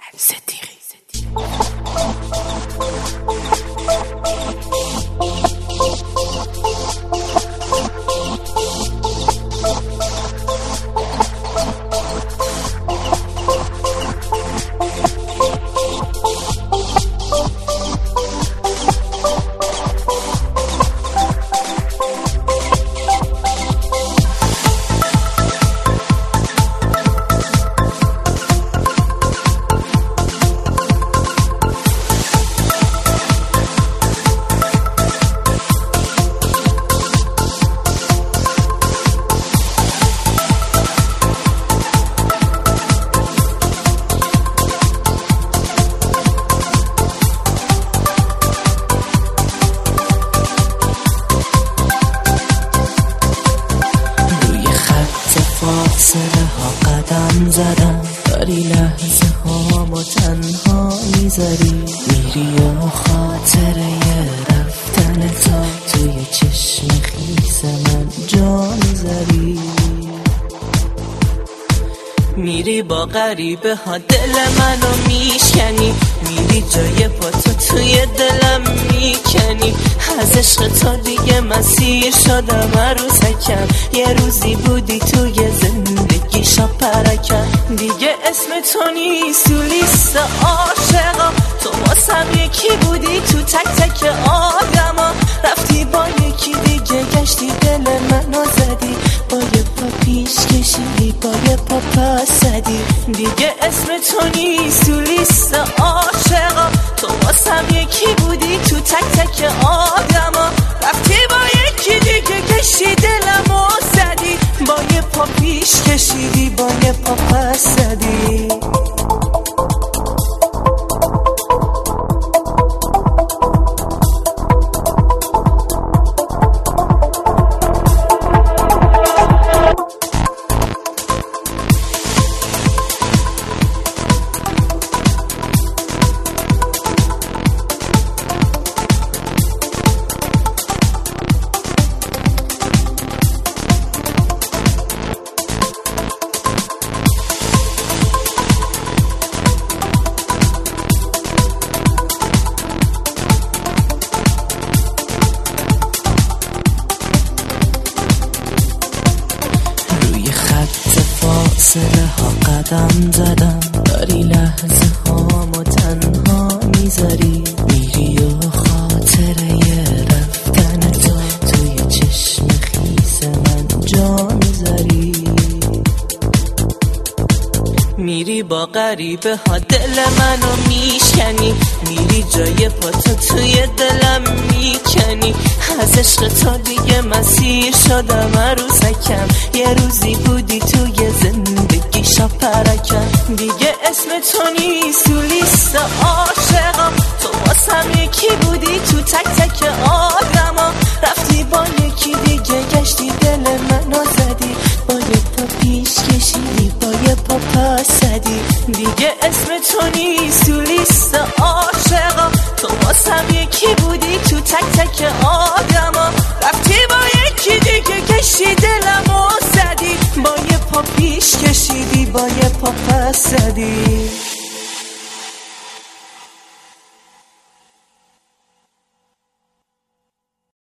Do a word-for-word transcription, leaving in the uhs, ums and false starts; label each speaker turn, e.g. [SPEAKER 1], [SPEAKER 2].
[SPEAKER 1] ستیری
[SPEAKER 2] فاصله ها قدم زدم داری لحظه ها ما تنها میذاری میری و خاطره رفتن تا توی چشم خیس من جا میذاری میری با غریبه ها دل منو میشکنی میری جای پاتو توی دلم میکنی از عشق تو دیگه مسیر شدم عروسکم یه روزی بودی توی زندگی شا پرکم دیگه اسم تو نیست تو لیست عاشقا تو واسم یکی بودی تو تک تک آدما رفتی با یکی دیگه گشتی دل منو زدی با یه پا پیش کشیدی با یه پا پس زدی دیگه اسم تو نیست تو لیست عاشقا تو واسم یکی بودی تو تک تک آدما رفتی با یکی دیگه کشی دلمو زدی با یه پا پیش کشیدی با یه پا پس زدی فاصله ها قدم زدم داری لحظه ها ما تنها میذاری میری و خاطره رفتن تو توی چشم خیس من جا میذاری میری با غریبه ها دل منو میشکنی میری جای پاتو توی دلم میکنی از عشق تو دیگه مسیر شدم عروسکم یه روزی بودی توی زندگی شا پرکم دیگه اسم تو نیست تو لیست عاشقا تو واسم یکی بودی تو تک تک آدما رفتی با یکی دیگه گشتی دل منو زدی با یه پا پیش کشیدی با یه پا پس زدی دیگه اسم تو نیست تو لیست عاشقا تو واسم یکی بودی تو تک تک آدما رفتی با یکی دیگه کشی دلمو زدی با یه پا پیش کشیدی با یه پا پس زدی